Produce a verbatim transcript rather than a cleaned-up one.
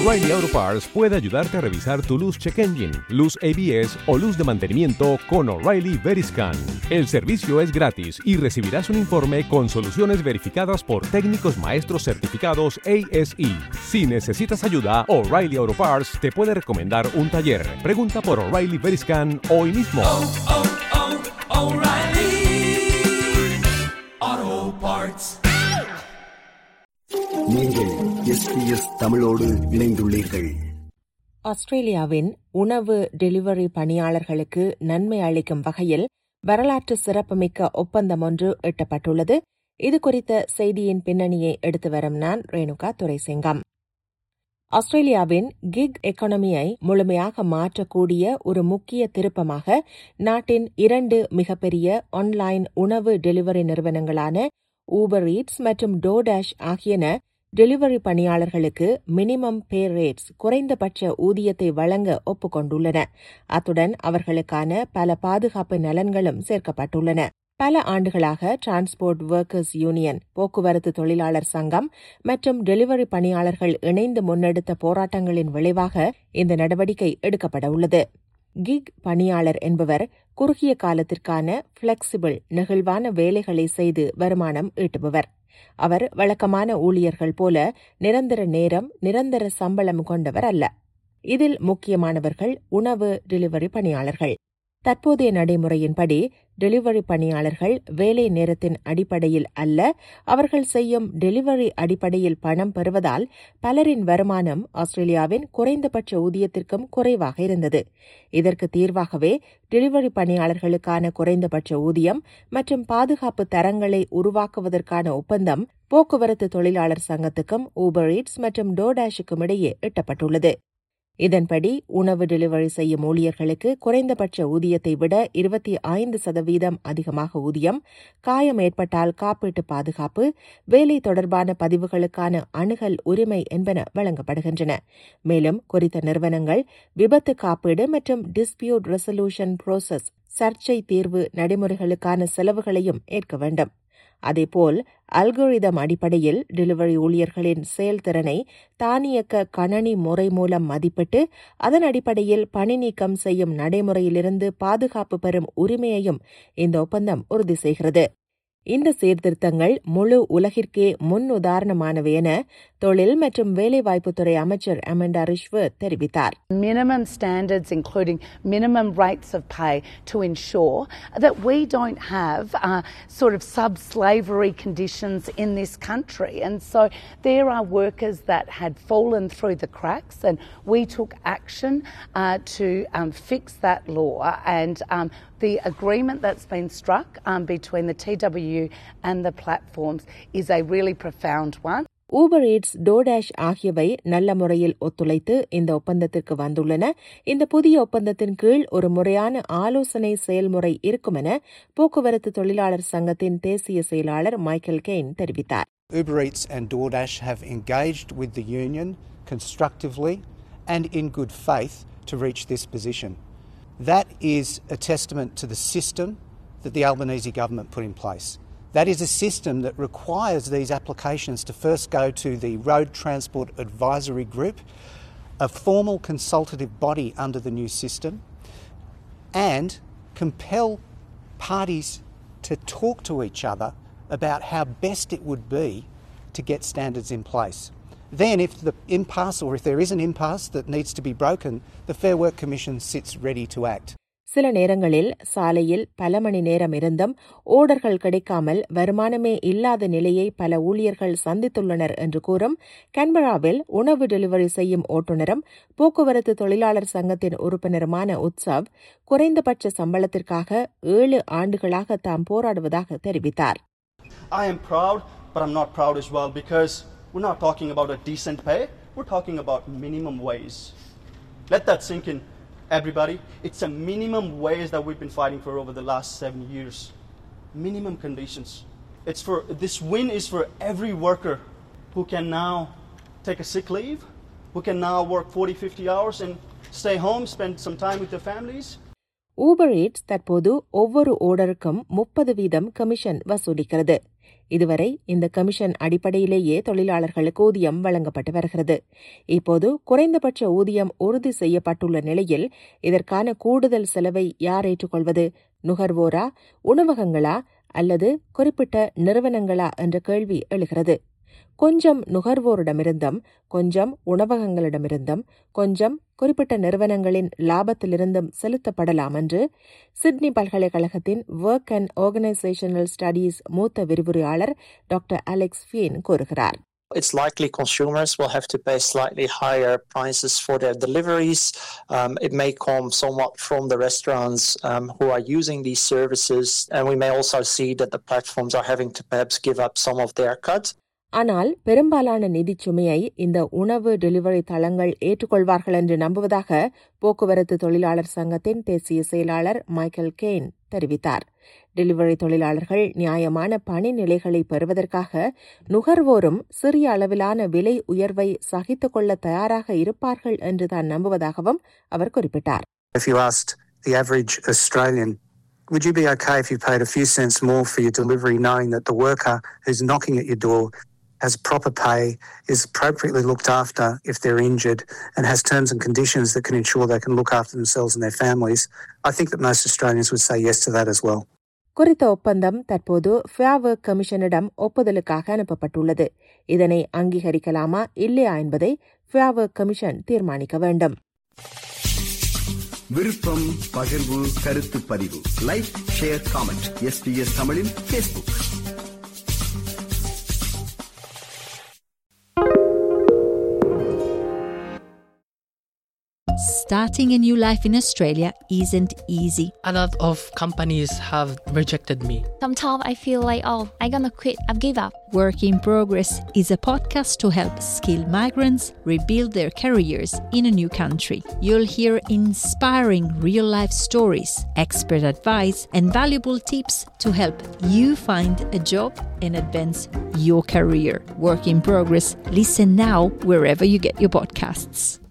O'Reilly Auto Parts puede ayudarte a revisar tu luz check engine, luz A B S o luz de mantenimiento con O'Reilly Veriscan. El servicio es gratis y recibirás un informe con soluciones verificadas por técnicos maestros certificados A S E. Si necesitas ayuda, O'Reilly Auto Parts te puede recomendar un taller. Pregunta por O'Reilly Veriscan hoy mismo. Oh, oh, oh, O'Reilly Auto Parts. நீங்கள் S B S தமிழோடு இணைந்துள்ளீர்கள். ஆஸ்திரேலியாவின் உணவு delivery பணியாளர்களுக்கு நன்மை அளிக்கும் வகையில் வரலாற்று சிறப்புமிக்க ஒப்பந்தம் ஒன்று எட்டப்பட்டுள்ளது. இது குறித்த செய்தியின் பின்னணியை எடுத்து வரும் நான் ரேணுகா துரைசிங்கம். ஆஸ்திரேலியாவின் கிக் எக்கானமியை முழுமையாக மாற்றக்கூடிய ஒரு முக்கிய திருப்பமாக நாட்டின் இரண்டு மிகப்பெரிய ஆன்லைன் உணவு டெலிவரி நிறுவனங்களான ஊபர் ஈட்ஸ் மற்றும் டோடாஷ் ஆகியன டெலிவரி பணியாளர்களுக்கு மினிமம் பே ரேட்ஸ் குறைந்தபட்ச ஊதியத்தை வழங்க ஒப்புக்கொண்டுள்ளன. அத்துடன் அவர்களுக்கான பல பாதுகாப்பு நலன்களும் சேர்க்கப்பட்டுள்ளன. பல ஆண்டுகளாக டிரான்ஸ்போர்ட் ஒர்க்கர்ஸ் யூனியன், போக்குவரத்து தொழிலாளர் சங்கம் மற்றும் டெலிவரி பணியாளர்கள் இணைந்து முன்னெடுத்த போராட்டங்களின் விளைவாக இந்த நடவடிக்கை எடுக்கப்பட உள்ளது. கிக் பணியாளர் என்பவர் குறுகிய காலத்திற்கான பிளெக்சிபிள் நெகிழ்வான வேலைகளை செய்து வருமானம் ஈட்டுபவர். அவர் வழக்கமான ஊழியர்கள் போல நிரந்தர நேரம், நிரந்தர சம்பளம் கொண்டவர் அல்ல. இதில் முக்கியமானவர்கள் உணவு டெலிவரி பணியாளர்கள். தற்போதைய நடைமுறையின்படி டெலிவரி பணியாளர்கள் வேலை நேரத்தின் அடிப்படையில் அல்ல, அவர்கள் செய்யும் டெலிவரி அடிப்படையில் பணம் பெறுவதால் பலரின் வருமானம் ஆஸ்திரேலியாவின் குறைந்தபட்ச ஊதியத்திற்கும் குறைவாக இருந்தது. இதற்கு தீர்வாகவே டெலிவரி பணியாளர்களுக்கான குறைந்தபட்ச ஊதியம் மற்றும் பாதுகாப்பு தரங்களை உருவாக்குவதற்கான ஒப்பந்தம் போக்குவரத்து தொழிலாளர் சங்கத்துக்கும் ஊபர் ஈட்ஸ் மற்றும் டோடாஷுக்கும் இடையே எட்டப்பட்டுள்ளது. இதன்படி உணவு டெலிவரி செய்யும் ஊழியர்களுக்கு குறைந்தபட்ச ஊதியத்தை விட இருபத்தி ஐந்து சதவீதம் அதிகமாக ஊதியம், காயம் ஏற்பட்டால் காப்பீட்டு பாதுகாப்பு, வேலை தொடர்பான பதிவுகளுக்கான அணுகல் உரிமை என்பன வழங்கப்படுகின்றன. மேலும் குறித்த நிறுவனங்கள் விபத்து காப்பீடு மற்றும் டிஸ்பியூட் ரெசல்யூஷன் புரோசஸ் சர்ச்சை தீர்வு நடைமுறைகளுக்கான செலவுகளையும் ஏற்க வேண்டும். அதேபோல் அல்கோரிதம் அடிப்படையில் டெலிவரி ஊழியர்களின் செயல்திறனை தானியக்க கணனி முறை மூலம் மதிப்பிட்டு அதன் அடிப்படையில் பணி நீக்கம் செய்யும் நடைமுறையிலிருந்து பாதுகாப்பு பெறும் உரிமையையும் இந்த ஒப்பந்தம் உறுதி செய்கிறது. இந்த சீர்திருத்தங்கள் முழு உலகிற்கே முன் உதாரணமானவை என தொழில் மற்றும் வேலைவாய்ப்புத்துறை அமைச்சர் அமெண்டா ரிஷ்வர்த் தெரிவித்தார். Minimum standards, including minimum rates of pay, to ensure that we don't have uh, sort of sub-slavery conditions in this country. And so there are workers that had fallen through the cracks, and we took action uh, to um, fix that law. And um, the agreement that's been struck um, between the T W and the platforms is a really profound one. Uber Eats, DoorDash ஆகியவை நல்ல முறையில் ஒத்துழைத்து இந்த ஒப்பந்தத்திற்கு வந்துள்ளன. இந்த புதிய ஒப்பந்தத்தின் கீழ் ஒரு முறையான ஆலோசனை செயல்முறை இருக்கும் என போக்குவரத்து தொழிலாளர் சங்கத்தின் தேசிய செயலாளர் மைக்கேல் கெயின் தெரிவித்தார். Uber Eats and DoorDash have engaged with the union constructively and in good faith to reach this position. That is a testament to the system that the Albanese government put in place. That is a system that requires these applications to first go to the Road Transport Advisory Group, a formal consultative body under the new system, and compel parties to talk to each other about how best it would be to get standards in place. Then if the impasse, or if there is an impasse that needs to be broken, the Fair Work Commission sits ready to act. சில நேரங்களில் சாலையில் பல மணி நேரம் இருந்தும் ஓர்டர்கள் கிடைக்காமல் வருமானமே இல்லாத நிலையை பல ஊழியர்கள் சந்தித்துள்ளனர் என்று கூறும் கேன்பராவில் உணவு டெலிவரி செய்யும் ஓட்டுநரும் போக்குவரத்து தொழிலாளர் சங்கத்தின் உறுப்பினருமான உத்சவ் குறைந்தபட்ச சம்பளத்திற்காக ஏழு ஆண்டுகளாக தாம் போராடுவதாக தெரிவித்தார். I am proud, but I'm not proud as well, because we're not talking about a decent pay, we're talking about minimum wage. Let that sink in, everybody. It's a minimum wage that we've been fighting for over the last seven years. Minimum conditions. It's for, this win is for every worker who can now take a sick leave, who can now work forty, fifty hours and stay home, spend some time with their families. Uber Eats தற்போது ஒவ்வொரு ஓர்டருக்கும் முப்பது வீதம் commission வசூலிக்கிறது. இதுவரை இந்த commission அடிப்படையிலேயே தொழிலாளர்களுக்கு ஊதியம் வழங்கப்பட்டு வருகிறது. இப்போது குறைந்தபட்ச ஊதியம் உறுதி செய்யப்பட்டுள்ள நிலையில் இதற்கான கூடுதல் செலவை யார் ஏற்றுக்கொள்வது? நுகர்வோரா, உணவகங்களா அல்லது குறிப்பிட்ட நிறுவனங்களா என்ற கேள்வி எழுகிறது. கொஞ்சம் நுகர்வோரிடமிருந்தும் கொஞ்சம் உணவகங்களிடமிருந்தும் கொஞ்சம் குறிப்பிட்ட நிறுவனங்களின் லாபத்திலிருந்தும் செலுத்தப்படலாம் என்று சிட்னி பல்கலைக்கழகத்தின் ஒர்க் அண்ட் ஆர்கனைசேஷனல் ஸ்டடீஸ் மூத்த விரிவுரையாளர் டாக்டர் அலெக்ஸ் ஃபியன் கூறுகிறார். It's likely consumers will have to pay slightly higher prices for their deliveries. Um, it may come somewhat from the restaurants um, who are using these services, and we may also see that the platforms are having to perhaps give up some of their cut. ஆனால் பெரும்பாலான நிதிச் சுமையை இந்த உணவு delivery தளங்கள் ஏற்றுக்கொள்வார்கள் என்று நம்புவதாக போக்குவரத்து தொழிலாளர் சங்கத்தின் தேசிய செயலாளர் மைக்கேல் கெயின் தெரிவித்தார். டெலிவரி தொழிலாளர்கள் நியாயமான பணி நிலைகளை பெறுவதற்காக நுகர்வோரும் சிறிய அளவிலான விலை உயர்வை சகித்துக் கொள்ள தயாராக இருப்பார்கள் என்று தான் நம்புவதாகவும் அவர் குறிப்பிட்டார். If you asked the average Australian, would you be okay if you paid a few cents more for your delivery, knowing that the worker who's knocking at your door has proper pay, is appropriately looked after if they're injured, and has terms and conditions that can ensure they can look after themselves and their families? I think that most Australians would say yes to that as well. குறித்த ஒப்பந்தம் தற்போது fair work கமிஷனிடம் ஒப்புதலுக்காக அனுப்பப்பட்டுள்ளது. இதனை அங்கீகரிக்கலாமா இல்லையா என்பதை fair work commission தீர்மானிக்க வேண்டும். விருப்பம், பகிர்வு, கருத்து பதிவு, லைக், ஷேர், காமெண்ட். எஸ்பிஎஸ் தமிழின் Facebook. Starting a new life in Australia isn't easy. A lot of companies have rejected me. Sometimes I feel like, oh, I'm gonna quit, I've give up. Work in Progress is a podcast to help skilled migrants rebuild their careers in a new country. You'll hear inspiring real-life stories, expert advice, and valuable tips to help you find a job and advance your career. Work in Progress. Listen now wherever you get your podcasts.